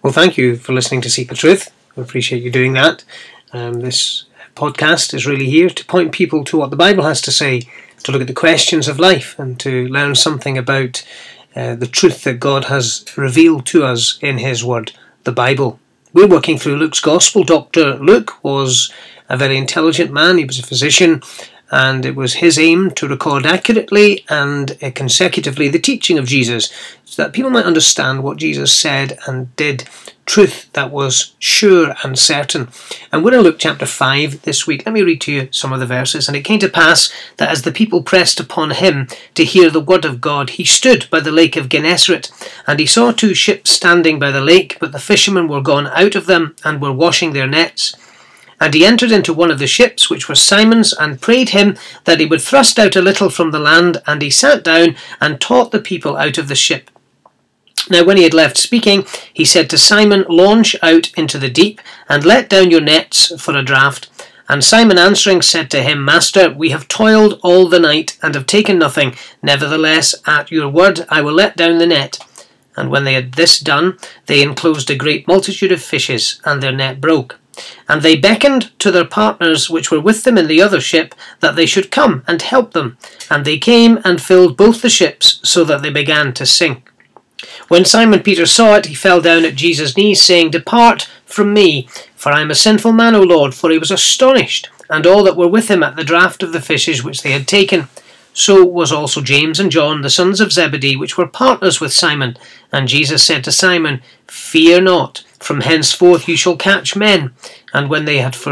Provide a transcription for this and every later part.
Well, thank you for listening to Seek the Truth. I appreciate you doing that. This podcast is really here to point people to what the Bible has to say, to look at the questions of life and to learn something about the truth that God has revealed to us in His Word, the Bible. We're working through Luke's Gospel. Dr. Luke was a very intelligent man. He was a physician, and it was his aim to record accurately and consecutively the teaching of Jesus so that people might understand what Jesus said and did, truth that was sure and certain. And we're in Luke chapter 5 this week. Let me read to you some of the verses. And it came to pass that as the people pressed upon him to hear the word of God, he stood by the lake of Gennesaret, and he saw 2 ships standing by the lake, but the fishermen were gone out of them and were washing their nets. And he entered into one of the ships, which was Simon's, and prayed him that he would thrust out a little from the land. And he sat down and taught the people out of the ship. Now when he had left speaking, he said to Simon, Launch out into the deep, and let down your nets for a draught. And Simon answering said to him, Master, we have toiled all the night, and have taken nothing. Nevertheless, at your word I will let down the net. And when they had this done, they enclosed a great multitude of fishes, and their net broke. And they beckoned to their partners which were with them in the other ship, that they should come and help them. And they came and filled both the ships, so that they began to sink. When Simon Peter saw it, he fell down at Jesus' knees, saying, Depart from me, for I am a sinful man, O Lord. For he was astonished, and all that were with him at the draught of the fishes which they had taken. So was also James and John, the sons of Zebedee, which were partners with Simon. And Jesus said to Simon, Fear not, from henceforth you shall catch men. And when they had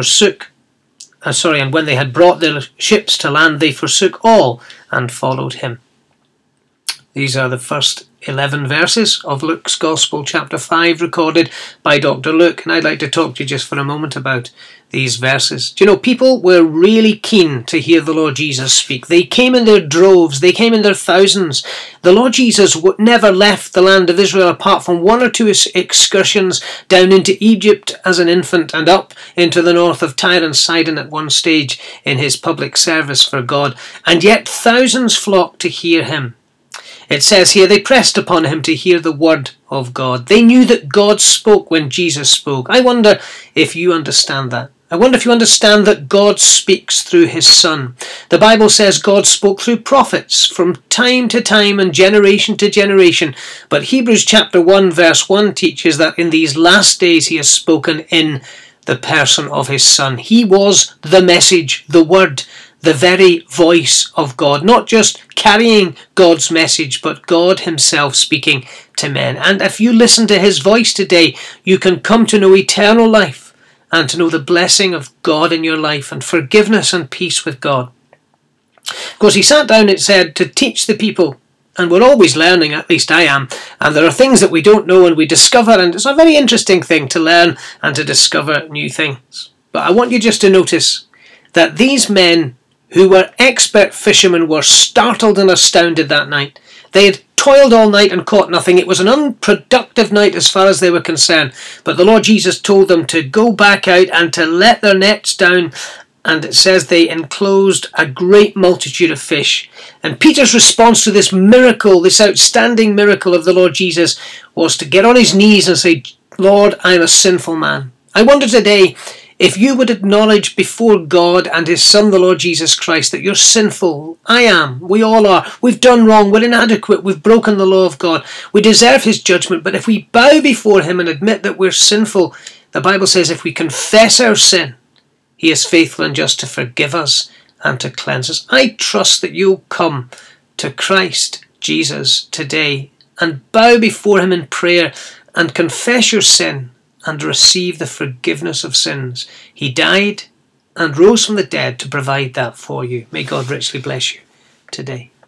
brought their ships to land, they forsook all and followed him. These are the first 11 verses of Luke's Gospel, chapter 5, recorded by Dr. Luke. And I'd like to talk to you just for a moment about these verses. Do you know, people were really keen to hear the Lord Jesus speak. They came in their droves. They came in their thousands. The Lord Jesus never left the land of Israel apart from 1 or 2 excursions down into Egypt as an infant and up into the north of Tyre and Sidon at one stage in his public service for God. And yet thousands flocked to hear him. It says here, they pressed upon him to hear the word of God. They knew that God spoke when Jesus spoke. I wonder if you understand that. I wonder if you understand that God speaks through his Son. The Bible says God spoke through prophets from time to time and generation to generation. But Hebrews chapter 1 verse 1 teaches that in these last days he has spoken in the person of his Son. He was the message, the word, the very voice of God, not just carrying God's message, but God himself speaking to men. And if you listen to his voice today, you can come to know eternal life and to know the blessing of God in your life and forgiveness and peace with God. Of course, he sat down, it said, to teach the people. And we're always learning, at least I am. And there are things that we don't know and we discover, and it's a very interesting thing to learn and to discover new things. But I want you just to notice that these men who were expert fishermen were startled and astounded that night. They had toiled all night and caught nothing. It was an unproductive night as far as they were concerned. But the Lord Jesus told them to go back out and to let their nets down. And it says they enclosed a great multitude of fish. And Peter's response to this miracle, this outstanding miracle of the Lord Jesus, was to get on his knees and say, Lord, I am a sinful man. I wonder today, if you would acknowledge before God and his Son, the Lord Jesus Christ, that you're sinful. I am. We all are. We've done wrong. We're inadequate. We've broken the law of God. We deserve his judgment. But if we bow before him and admit that we're sinful, the Bible says if we confess our sin, he is faithful and just to forgive us and to cleanse us. I trust that you'll come to Christ Jesus today and bow before him in prayer and confess your sin and receive the forgiveness of sins. He died and rose from the dead to provide that for you. May God richly bless you today.